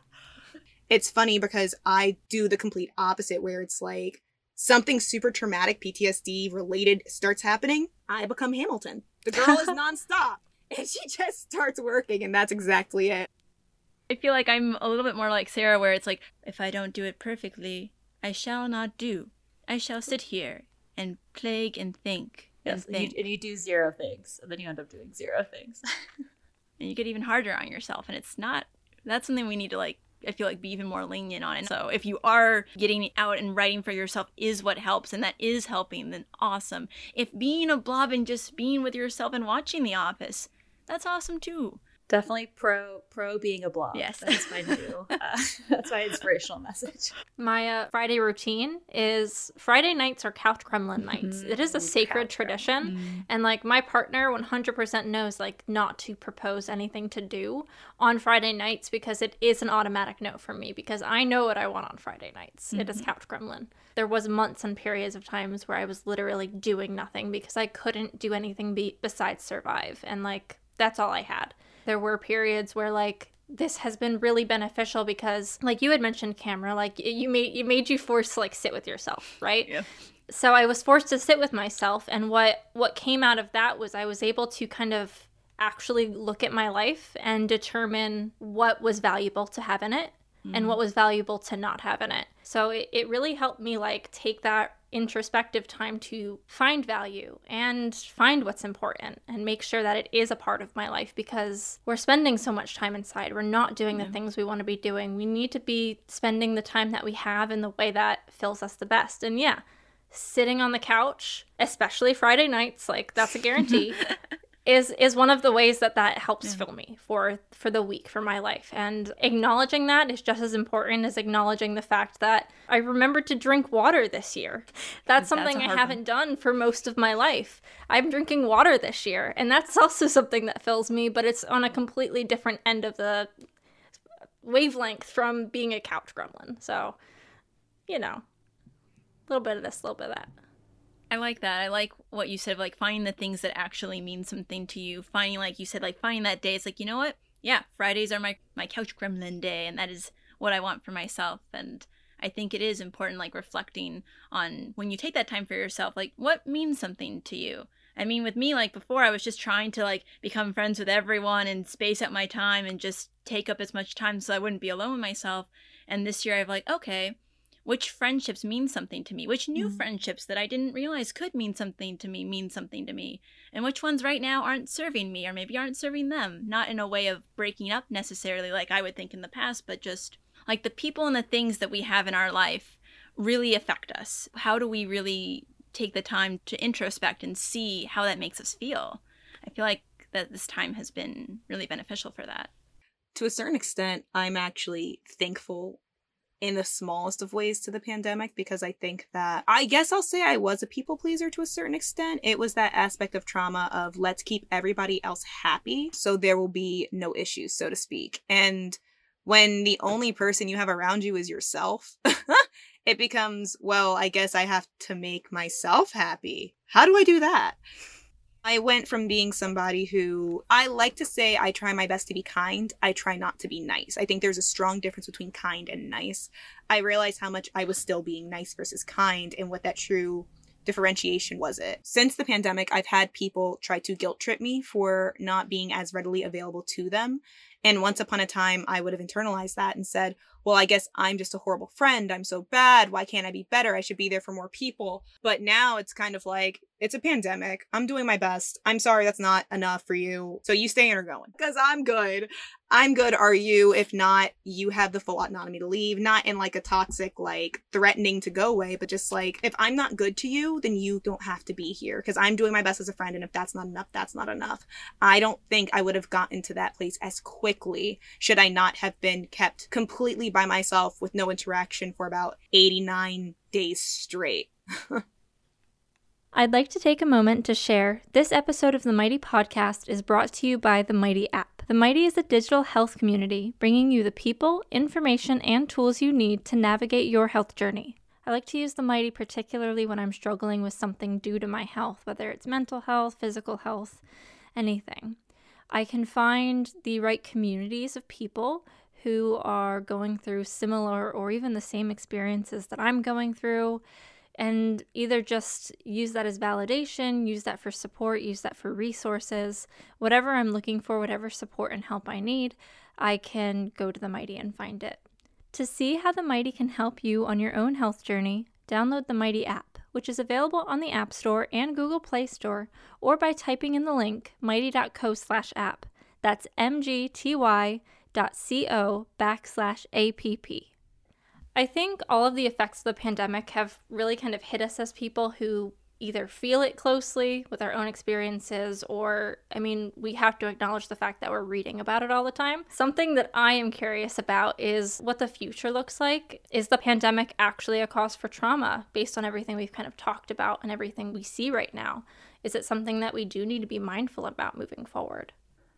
It's funny because I do the complete opposite where it's like, something super traumatic, P T S D related starts happening, I become Hamilton. The girl is nonstop. And she just starts working, and that's exactly it. I feel like I'm a little bit more like Sarah, where it's like, if I don't do it perfectly, I shall not do. I shall sit here and plague and think. Yes, and, think. And, you, and you do zero things, and then you end up doing zero things. And you get even harder on yourself, and it's not, that's something we need to like, I feel like be even more lenient on it. So if you are getting out and writing for yourself is what helps and that is helping, then awesome. If being a blob and just being with yourself and watching The Office, that's awesome too. Definitely pro pro being a blob. Yes. That's my new, uh, that's my inspirational message. My uh, Friday routine is Friday nights are couch gremlin nights. It is a sacred couch tradition. Mm. And like my partner one hundred percent knows like not to propose anything to do on Friday nights because it is an automatic no for me because I know what I want on Friday nights. Mm-hmm. It is couch gremlin. There was months and periods of times where I was literally doing nothing because I couldn't do anything be- besides survive. And like, that's all I had. There were periods where like this has been really beneficial because like you had mentioned, Camera, like you made you made you forced to like sit with yourself, right? Yeah. So I was forced to sit with myself, and what what came out of that was I was able to kind of actually look at my life and determine what was valuable to have in it mm. and what was valuable to not have in it. So it, it really helped me like take that introspective time to find value and find what's important and make sure that it is a part of my life because we're spending so much time inside. We're not doing yeah. the things we want to be doing. We need to be spending the time that we have in the way that fills us the best. And yeah, sitting on the couch, especially Friday nights, like that's a guarantee, is is one of the ways that that helps yeah. fill me for for the week, for my life. And acknowledging that is just as important as acknowledging the fact that I remembered to drink water this year. That's something that's I haven't one. done for most of my life. I'm drinking water this year, and that's also something that fills me, but it's on a completely different end of the wavelength from being a couch gremlin. So, you know, a little bit of this, a little bit of that. I like that. I like what you said, like finding the things that actually mean something to you. Finding, like you said, like finding that day. It's like, you know what? Yeah, Fridays are my, my couch gremlin day, and that is what I want for myself. And I think it is important, like reflecting on when you take that time for yourself, like what means something to you? I mean, with me, like before, I was just trying to like become friends with everyone and space out my time and just take up as much time so I wouldn't be alone with myself. And this year I've like, okay, which friendships mean something to me? Which new mm-hmm. friendships that I didn't realize could mean something to me mean something to me? And which ones right now aren't serving me or maybe aren't serving them? Not in a way of breaking up necessarily like I would think in the past, but just like the people and the things that we have in our life really affect us? How do we really take the time to introspect and see how that makes us feel? I feel like that this time has been really beneficial for that. To a certain extent, I'm actually thankful in the smallest of ways to the pandemic, because I think that, I guess I'll say I was a people pleaser to a certain extent. It was that aspect of trauma of let's keep everybody else happy so there will be no issues, so to speak. And when the only person you have around you is yourself, it becomes, well, I guess I have to make myself happy. How do I do that? I went from being somebody who, I like to say I try my best to be kind. I try not to be nice. I think there's a strong difference between kind and nice. I realized how much I was still being nice versus kind and what that true differentiation was it. Since the pandemic, I've had people try to guilt trip me for not being as readily available to them. And once upon a time, I would have internalized that and said, well, I guess I'm just a horrible friend. I'm so bad. Why can't I be better? I should be there for more people. But now it's kind of like, it's a pandemic. I'm doing my best. I'm sorry that's not enough for you. So you stay in or going. Because I'm good. I'm good. Are you? If not, you have the full autonomy to leave. Not in like a toxic, like threatening to go away, but just like, if I'm not good to you, then you don't have to be here. Because I'm doing my best as a friend. And if that's not enough, that's not enough. I don't think I would have gotten to that place as quickly should I not have been kept completely by myself with no interaction for about eighty-nine days straight. I'd like to take a moment to share this episode of the Mighty Podcast is brought to you by the Mighty app. The Mighty is a digital health community bringing you the people, information, and tools you need to navigate your health journey. I like to use the Mighty particularly when I'm struggling with something due to my health, whether it's mental health, physical health, anything. I can find the right communities of people who are going through similar or even the same experiences that I'm going through, and either just use that as validation, use that for support, use that for resources. Whatever I'm looking for, whatever support and help I need, I can go to the Mighty and find it. To see how the Mighty can help you on your own health journey, download the Mighty app, which is available on the App Store and Google Play Store, or by typing in the link mighty.co slash app. That's mgty dot co backslash app. I think all of the effects of the pandemic have really kind of hit us as people who either feel it closely with our own experiences, or, I mean, we have to acknowledge the fact that we're reading about it all the time. Something that I am curious about is what the future looks like. Is the pandemic actually a cause for trauma based on everything we've kind of talked about and everything we see right now? Is it something that we do need to be mindful about moving forward?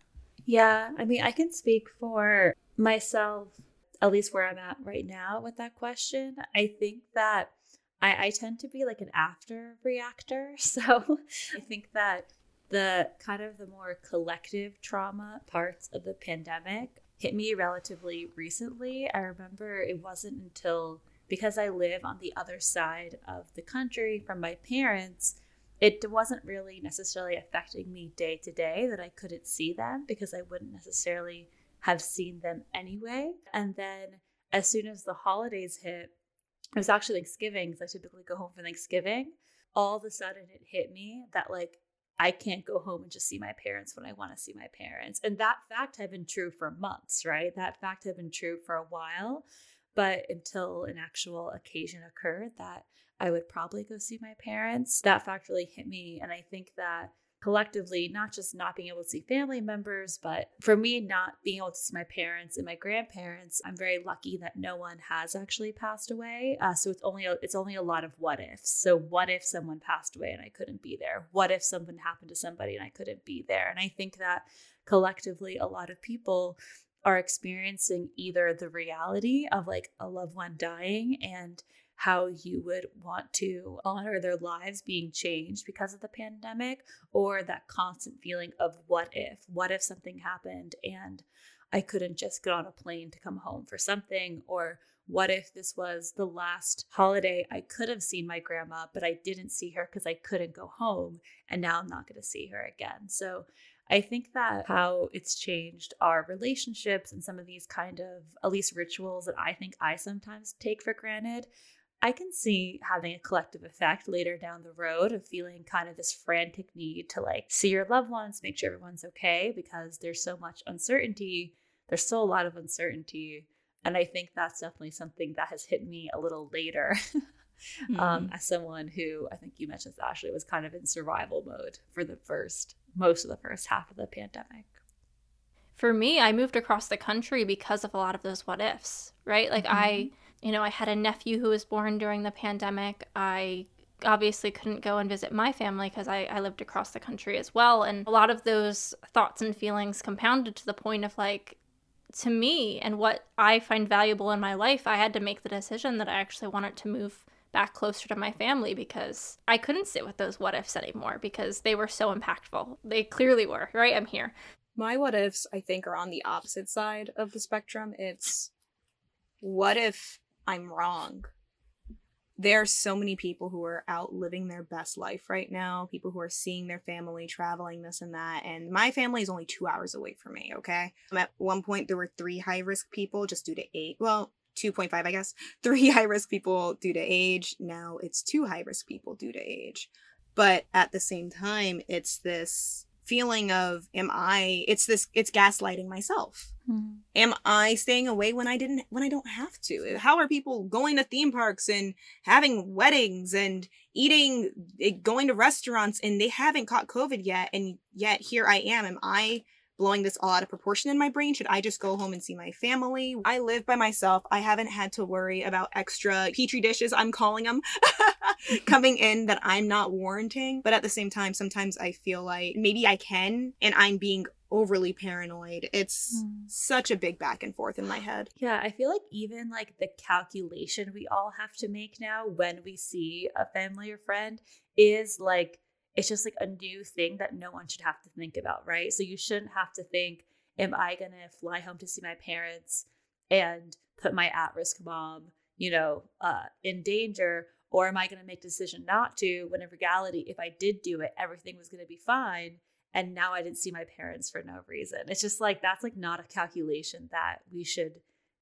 Yeah, I mean, I can speak for myself, at least where I'm at right now with that question. I think that I, I tend to be like an after reactor. So I think that the kind of the more collective trauma parts of the pandemic hit me relatively recently. I remember it wasn't until, because I live on the other side of the country from my parents, it wasn't really necessarily affecting me day to day that I couldn't see them, because I wouldn't necessarily have seen them anyway. And then as soon as the holidays hit, it was actually Thanksgiving, because I typically go home for Thanksgiving. All of a sudden it hit me that like, I can't go home and just see my parents when I want to see my parents. And that fact had been true for months, right? That fact had been true for a while, but until an actual occasion occurred that I would probably go see my parents, that fact really hit me. And I think that collectively, not just not being able to see family members, but for me, not being able to see my parents and my grandparents, I'm very lucky that no one has actually passed away. Uh, so it's only a, it's only a lot of what ifs. So what if someone passed away and I couldn't be there? What if something happened to somebody and I couldn't be there? And I think that collectively, a lot of people are experiencing either the reality of like a loved one dying and how you would want to honor their lives being changed because of the pandemic, or that constant feeling of what if, what if something happened and I couldn't just get on a plane to come home for something, or what if this was the last holiday I could have seen my grandma, but I didn't see her because I couldn't go home, and now I'm not going to see her again. So I think that how it's changed our relationships and some of these kind of, at least rituals that I think I sometimes take for granted, I can see having a collective effect later down the road of feeling kind of this frantic need to like see your loved ones, make sure everyone's okay, because there's so much uncertainty. There's still a lot of uncertainty And I think that's definitely something that has hit me a little later. um, mm. As someone who, I think you mentioned this, Ashley, was kind of in survival mode for the first, most of the first half of the pandemic. For me, I moved across the country because of a lot of those what ifs, right? Like mm-hmm. I, you know, I had a nephew who was born during the pandemic. I obviously couldn't go and visit my family because I, I lived across the country as well. And a lot of those thoughts and feelings compounded to the point of like, to me and what I find valuable in my life, I had to make the decision that I actually wanted to move back closer to my family because I couldn't sit with those what ifs anymore because they were so impactful. They clearly were, right? I'm here. My what ifs, I think, are on the opposite side of the spectrum. It's, what if I'm wrong? There are so many people who are out living their best life right now, people who are seeing their family, traveling, this and that, and my family is only two hours away from me, okay? At one point, there were three high-risk people just due to age. Well, two point five, I guess. Three high-risk people due to age. Now it's two high-risk people due to age. But at the same time, it's this feeling of, am I, it's this, it's gaslighting myself. Hmm. Am I staying away when I didn't, when I don't have to? How are people going to theme parks and having weddings and eating, going to restaurants and they haven't caught COVID yet? And yet here I am. Am I blowing this all out of proportion in my brain? Should I just go home and see my family? I live by myself. I haven't had to worry about extra petri dishes, I'm calling them, coming in that I'm not warranting. But at the same time, sometimes I feel like maybe I can, and I'm being overly paranoid. It's mm. such a big back and forth in my head. Yeah, I feel like even like the calculation we all have to make now when we see a family or friend is like, it's just like a new thing that no one should have to think about, right? So you shouldn't have to think, am I going to fly home to see my parents and put my at-risk mom, you know, uh, in danger? Or am I going to make the decision not to, when in reality, if I did do it, everything was going to be fine. And now I didn't see my parents for no reason. It's just like, that's like not a calculation that we should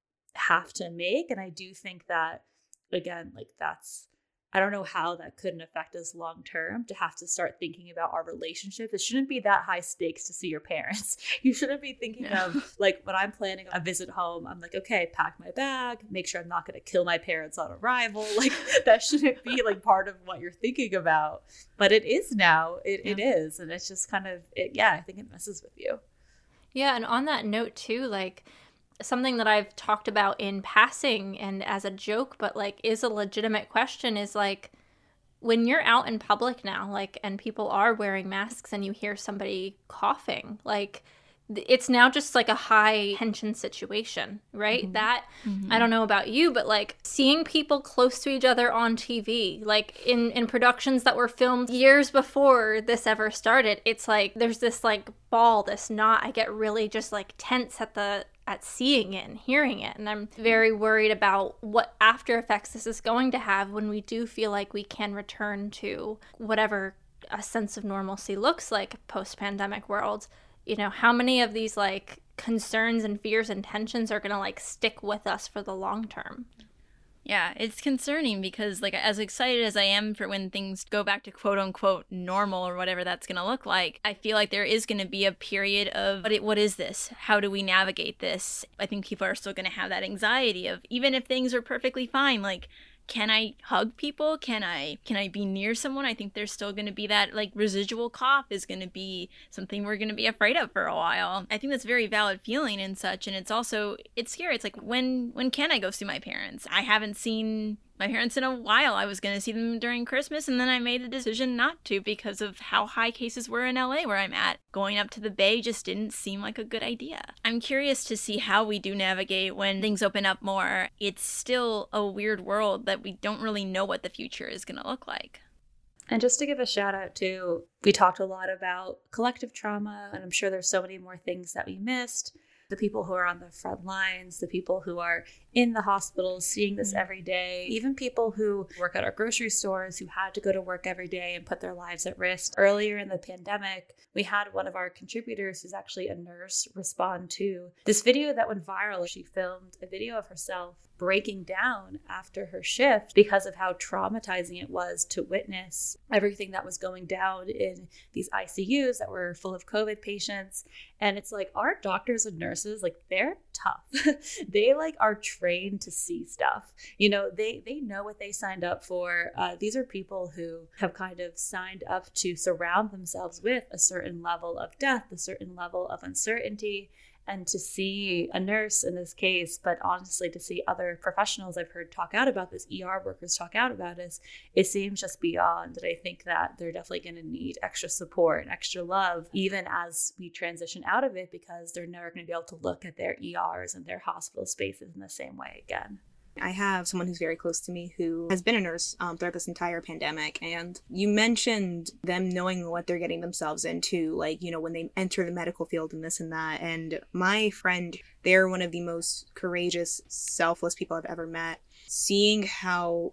have to make. And I do think that, again, like that's, I don't know how that couldn't affect us long term to have to start thinking about our relationship. It shouldn't be that high stakes to see your parents. You shouldn't be thinking no. of like when I'm planning a visit home, I'm like, okay, pack my bag, make sure I'm not going to kill my parents on arrival. Like that shouldn't be like part of what you're thinking about. But it is now. It yeah. it is. And it's just kind of, it, yeah, I think it messes with you. Yeah. And on that note too, like, something that I've talked about in passing and as a joke, but like is a legitimate question is like when you're out in public now, like, and people are wearing masks and you hear somebody coughing, like it's now just like a high tension situation, right? Mm-hmm. That, mm-hmm. I don't know about you, but like seeing people close to each other on T V, like in, in productions that were filmed years before this ever started, it's like there's this like ball, this knot. I get really just like tense at the at seeing it and hearing it. And I'm very worried about what after effects this is going to have when we do feel like we can return to whatever a sense of normalcy looks like post-pandemic world. You know, how many of these like concerns and fears and tensions are going to like stick with us for the long term? Yeah, it's concerning because, like, as excited as I am for when things go back to quote-unquote normal or whatever that's going to look like, I feel like there is going to be a period of, what, what is this? How do we navigate this? I think people are still going to have that anxiety of, even if things are perfectly fine, like, can I hug people? Can I can I be near someone? I think there's still going to be that, like, residual cough is going to be something we're going to be afraid of for a while. I think that's a very valid feeling and such. And it's also, it's scary. It's like, when when can I go see my parents? I haven't seen my parents in a while. I was going to see them during Christmas, and then I made the decision not to because of how high cases were in L A where I'm at. Going up to the Bay just didn't seem like a good idea. I'm curious to see how we do navigate when things open up more. It's still a weird world that we don't really know what the future is going to look like. And just to give a shout out to, we talked a lot about collective trauma, and I'm sure there's so many more things that we missed. The people who are on the front lines, the people who are in the hospitals seeing this every day, even people who work at our grocery stores who had to go to work every day and put their lives at risk. Earlier in the pandemic, we had one of our contributors who's actually a nurse respond to this video that went viral. She filmed a video of herself breaking down after her shift because of how traumatizing it was to witness everything that was going down in these I C Us that were full of COVID patients. And it's like, our doctors and nurses, like, they're tough. They like are trained to see stuff. You know, they they know what they signed up for. Uh, these are people who have kind of signed up to surround themselves with a certain level of death, a certain level of uncertainty. And to see a nurse in this case, but honestly to see other professionals I've heard talk out about this, E R workers talk out about this, it seems just beyond. And I think that they're definitely going to need extra support and extra love, even as we transition out of it, because they're never going to be able to look at their E Rs and their hospital spaces in the same way again. I have someone who's very close to me who has been a nurse um, throughout this entire pandemic. And you mentioned them knowing what they're getting themselves into, like, you know, when they enter the medical field and this and that. And my friend, they're one of the most courageous, selfless people I've ever met. Seeing how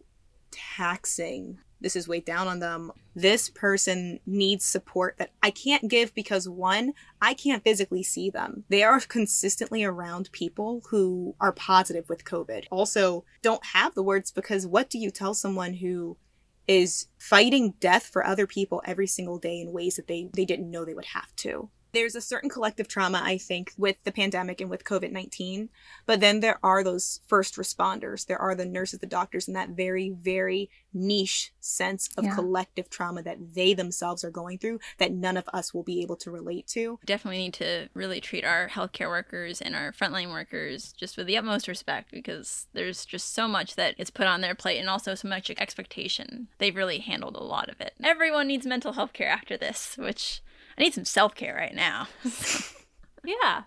taxing this is weighed down on them. This person needs support that I can't give because, one, I can't physically see them. They are consistently around people who are positive with COVID. Also, don't have the words, because what do you tell someone who is fighting death for other people every single day in ways that they, they didn't know they would have to? There's a certain collective trauma, I think, with the pandemic and with COVID nineteen. But then there are those first responders. There are the nurses, the doctors, and that very, very niche sense of yeah. collective trauma that they themselves are going through that none of us will be able to relate to. Definitely need to really treat our healthcare workers and our frontline workers just with the utmost respect, because there's just so much that is put on their plate and also so much expectation. They've really handled a lot of it. Everyone needs mental health care after this, which I need some self-care right now. Yeah,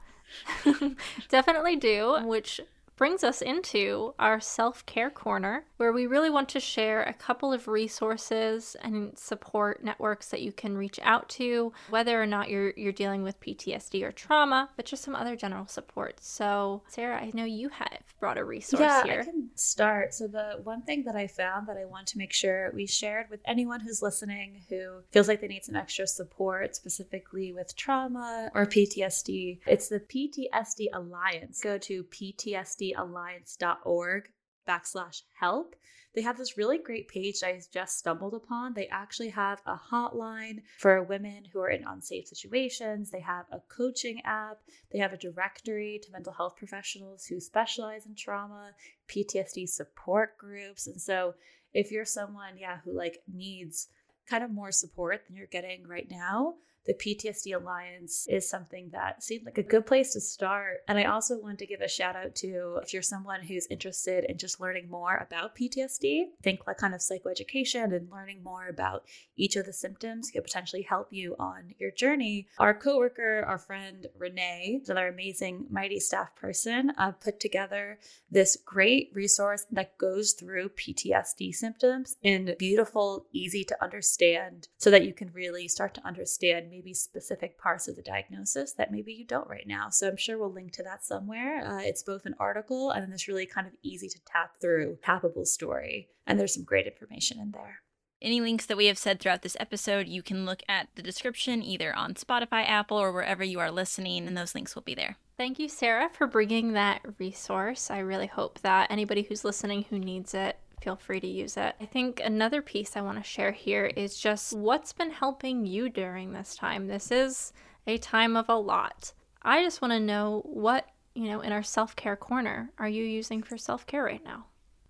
definitely do, which brings us into our self-care corner, where we really want to share a couple of resources and support networks that you can reach out to, whether or not you're you're dealing with P T S D or trauma, but just some other general support. So, Sarah, I know you have brought a resource yeah, here. Yeah, I can start. So the one thing that I found that I want to make sure we shared with anyone who's listening who feels like they need some extra support, specifically with trauma or P T S D, it's the P T S D Alliance. Go to P T S D alliance dot org backslash help. They have this really great page I just stumbled upon. They actually have a hotline for women who are in unsafe situations. They have a coaching app. They have a directory to mental health professionals who specialize in trauma, P T S D support groups. And so if you're someone, yeah, who like needs kind of more support than you're getting right now, the P T S D Alliance is something that seemed like a good place to start. And I also want to give a shout out to, if you're someone who's interested in just learning more about P T S D, think like kind of psychoeducation and learning more about each of the symptoms could potentially help you on your journey. Our coworker, our friend Renee, another amazing Mighty staff person, uh, put together this great resource that goes through P T S D symptoms in beautiful, easy to understand, so that you can really start to understand maybe specific parts of the diagnosis that maybe you don't right now. So I'm sure we'll link to that somewhere. Uh, it's both an article and then this really kind of easy to tap through, tappable story. And there's some great information in there. Any links that we have said throughout this episode, you can look at the description either on Spotify, Apple, or wherever you are listening, and those links will be there. Thank you, Sarah, for bringing that resource. I really hope that anybody who's listening who needs it, feel free to use it. I think another piece I want to share here is just what's been helping you during this time. This is a time of a lot. I just want to know what, you know, in our self-care corner, are you using for self-care right now?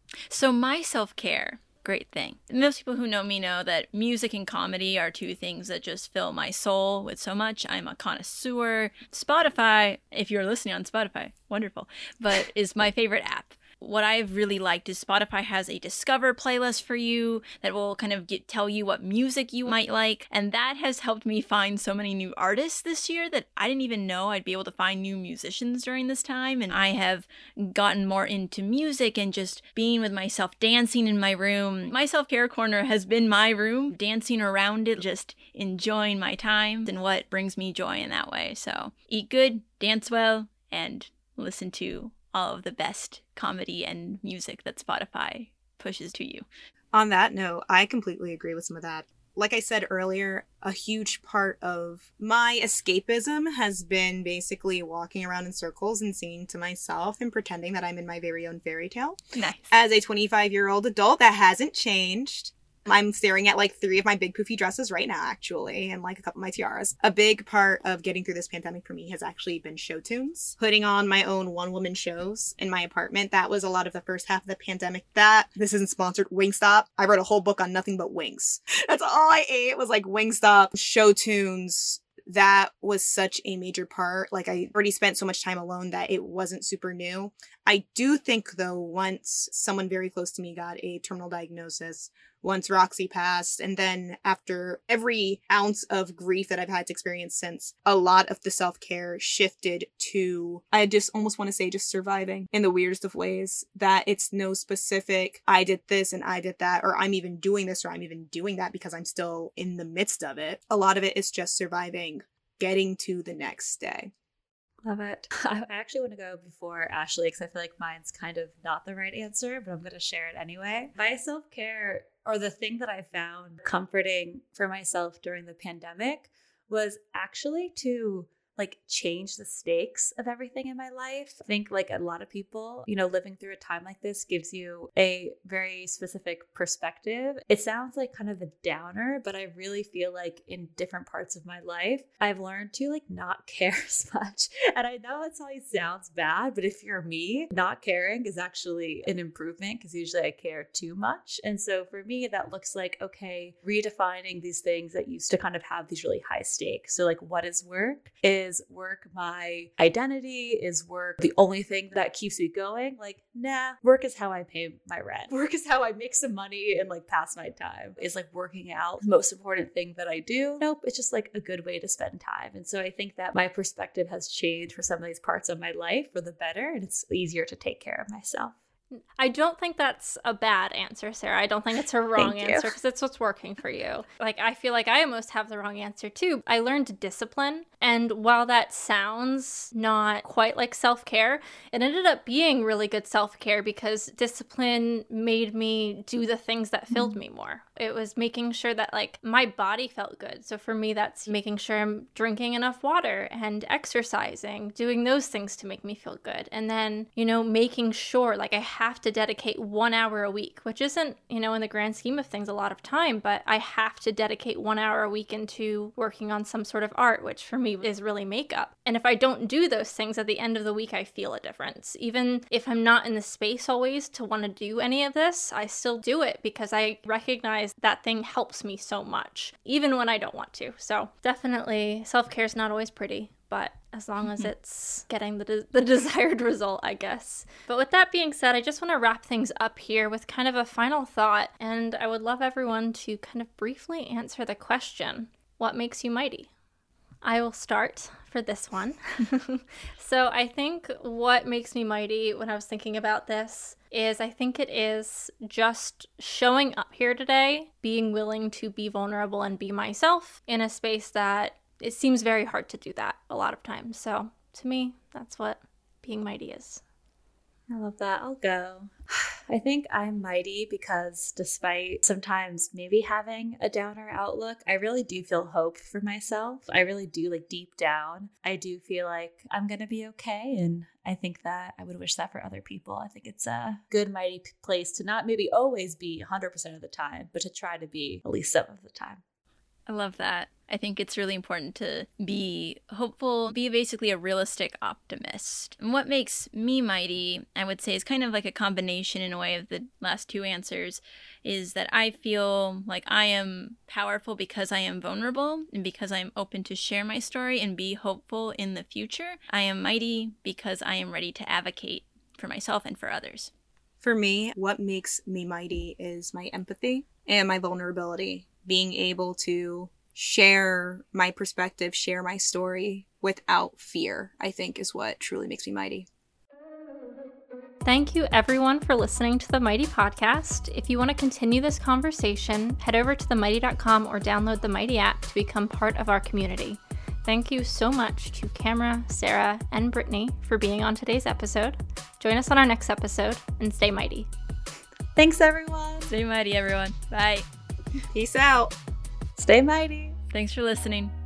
So my self-care, great thing. Most people who know me know that music and comedy are two things that just fill my soul with so much. I'm a connoisseur. Spotify, if you're listening on Spotify, wonderful, but is my favorite app. What I've really liked is Spotify has a Discover playlist for you that will kind of get, tell you what music you might like. And that has helped me find so many new artists this year that I didn't even know I'd be able to find new musicians during this time. And I have gotten more into music and just being with myself, dancing in my room. My self-care corner has been my room, dancing around it, just enjoying my time and what brings me joy in that way. So eat good, dance well, and listen to all of the best comedy and music that Spotify pushes to you. On that note, I completely agree with some of that. Like I said earlier, a huge part of my escapism has been basically walking around in circles and singing to myself and pretending that I'm in my very own fairy tale. Nice. As a twenty-five-year-old adult, that hasn't changed. I'm staring at like three of my big poofy dresses right now, actually, and like a couple of my tiaras. A big part of getting through this pandemic for me has actually been show tunes. Putting on my own one-woman shows in my apartment. That was a lot of the first half of the pandemic. That, this isn't sponsored, Wingstop. I wrote a whole book on nothing but wings. That's all I ate was like Wingstop, show tunes. That was such a major part. Like, I already spent so much time alone that it wasn't super new. I do think, though, once someone very close to me got a terminal diagnosis, once Roxy passed, and then after every ounce of grief that I've had to experience since, a lot of the self-care shifted to, I just almost want to say just surviving in the weirdest of ways. That it's no specific, I did this and I did that, or I'm even doing this or I'm even doing that because I'm still in the midst of it. A lot of it is just surviving, getting to the next day. Love it. I actually want to go before Ashley because I feel like mine's kind of not the right answer, but I'm going to share it anyway. My self-care, or the thing that I found comforting for myself during the pandemic, was actually to like change the stakes of everything in my life. I think like a lot of people, you know, living through a time like this gives you a very specific perspective. It sounds like kind of a downer, but I really feel like in different parts of my life, I've learned to like not care as much. And I know it always sounds bad, but if you're me, not caring is actually an improvement because usually I care too much. And so for me, that looks like, okay, redefining these things that used to kind of have these really high stakes. So like, what is work? Is Is work my identity? Is work the only thing that keeps me going? Like, nah, work is how I pay my rent. Work is how I make some money and like pass my time. Is like working out the most important thing that I do? Nope, it's just like a good way to spend time. And so I think that my perspective has changed for some of these parts of my life for the better, and it's easier to take care of myself. I don't think that's a bad answer, Sarah. I don't think it's a wrong Thank you. answer because it's what's working for you. Like, I feel like I almost have the wrong answer too. I learned discipline. And while that sounds not quite like self-care, it ended up being really good self-care because discipline made me do the things that filled me more. It was making sure that like my body felt good. So for me, that's making sure I'm drinking enough water and exercising, doing those things to make me feel good. And then, you know, making sure like I have to dedicate one hour a week, which isn't, you know, in the grand scheme of things, a lot of time, but I have to dedicate one hour a week into working on some sort of art, which for me is really makeup. And if I don't do those things at the end of the week, I feel a difference. Even if I'm not in the space always to want to do any of this, I still do it because I recognize that thing helps me so much, even when I don't want to. So definitely self-care is not always pretty, but as long as it's getting the, de- the desired result, I guess. But with that being said, I just want to wrap things up here with kind of a final thought, and I would love everyone to kind of briefly answer the question, what makes you mighty? I will start for this one. So I think what makes me mighty when I was thinking about this is I think it is just showing up here today, being willing to be vulnerable and be myself in a space that it seems very hard to do that a lot of times. So to me, that's what being mighty is. I love that. I'll go. I think I'm mighty because despite sometimes maybe having a downer outlook, I really do feel hope for myself. I really do, like deep down, I do feel like I'm going to be okay. And I think that I would wish that for other people. I think it's a good, mighty place to not maybe always be one hundred percent of the time, but to try to be at least some of the time. I love that. I think it's really important to be hopeful, be basically a realistic optimist. And what makes me mighty, I would say, is kind of like a combination in a way of the last two answers, is that I feel like I am powerful because I am vulnerable and because I am open to share my story and be hopeful in the future. I am mighty because I am ready to advocate for myself and for others. For me, what makes me mighty is my empathy and my vulnerability. Being able to share my perspective, share my story without fear, I think is what truly makes me mighty. Thank you everyone for listening to the Mighty Podcast. If you want to continue this conversation, head over to the mighty dot com or download the Mighty app to become part of our community. Thank you so much to Camera, Sarah, and Brittany for being on today's episode. Join us on our next episode and stay mighty. Thanks, everyone. Stay mighty, everyone. Bye. Peace out. Stay mighty. Thanks for listening.